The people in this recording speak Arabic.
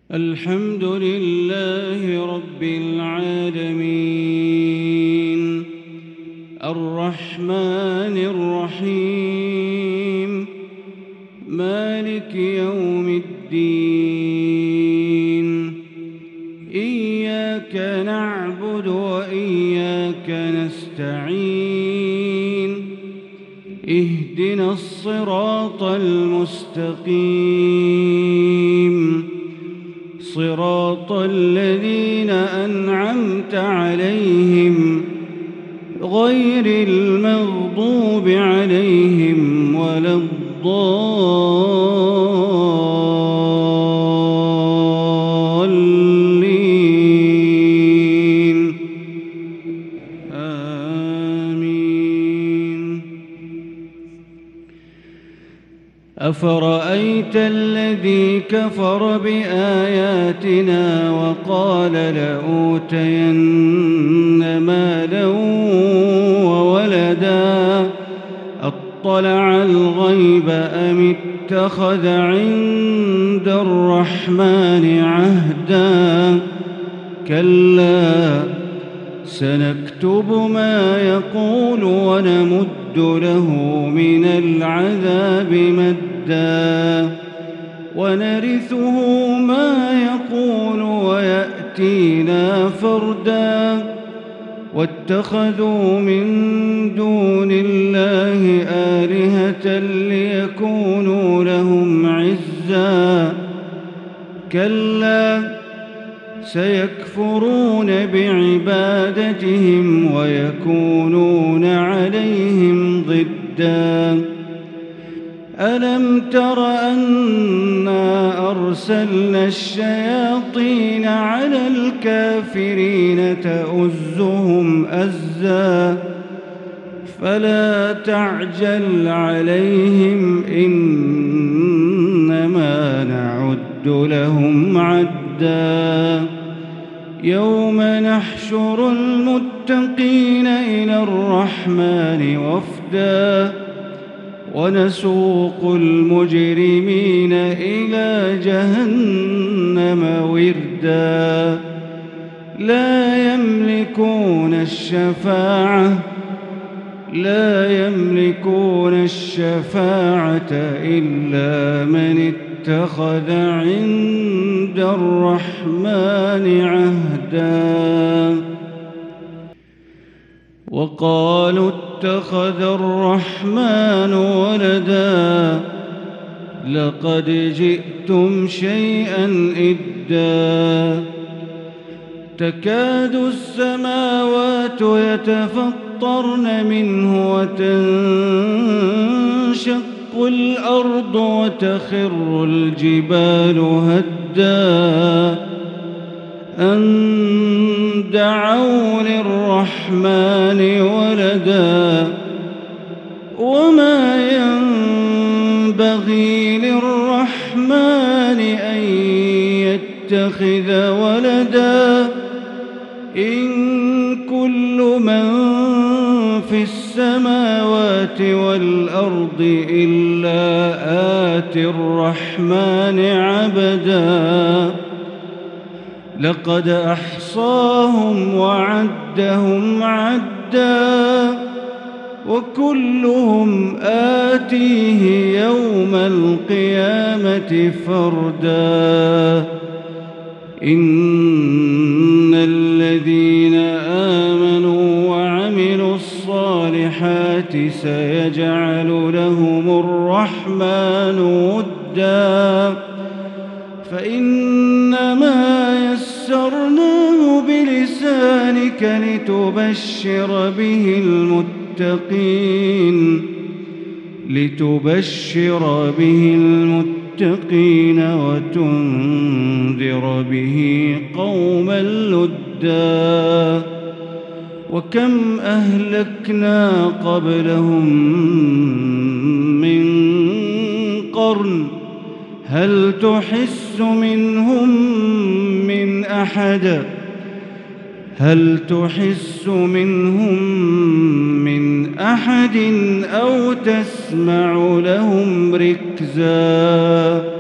الحمد لله رب العالمين الرحمن الرحيم مالك يوم الدين إياك نعبد وإياك نستعين اهدنا الصراط المستقيم صراط الذين أنعمت عليهم غير المغضوب عليهم ولا الضالين آمين. أفرأيت الذي كفر بآياتنا وقال لأوتين مالا وولدا أطلع الغيب أم اتخذ عند الرحمن عهدا كلا سنكتب ما يقول ونمد له من العذاب مدا ونرثه ما يقول ويأتينا فردا واتخذوا من دون الله آلهة ليكونوا لهم عزا كلا سيكفرون بعبادتهم ويكونون عليهم ضدا ألم تر أنا أرسلنا الشياطين على الكافرين تؤزهم أزا فلا تعجل عليهم إنما نعد لهم عدا يوم نحشر المتقين إلى الرحمن وفدا ونسوق المجرمين إلى جهنم وردا لا يملكون الشفاعة إلا من اتخذ عند الرحمن عهدا وقالوا اتخذ الرحمن ولدا لقد جئتم شيئا إدا تكاد السماوات يتفطرن منه وتنشق الأرض وتخر الجبال هدا أن دعوا للرحمن ولدا وما ينبغي للرحمن أن يتخذ ولدا إن كل من في السماوات والأرض إلا آتي الرحمن عبدا لقد أحصاهم وعدهم عدا وكلهم آتيه يوم القيامة فردا إن الذين آمنوا وعملوا الصالحات سيجعل لهم الرحمن ودا فإنما يسرناه بلسانك لتبشر به المتقين وتنذر به قوما لدا وكم أهلكنا قبلهم من قرن هل تحس منهم من أحد أو تسمع لهم ركزا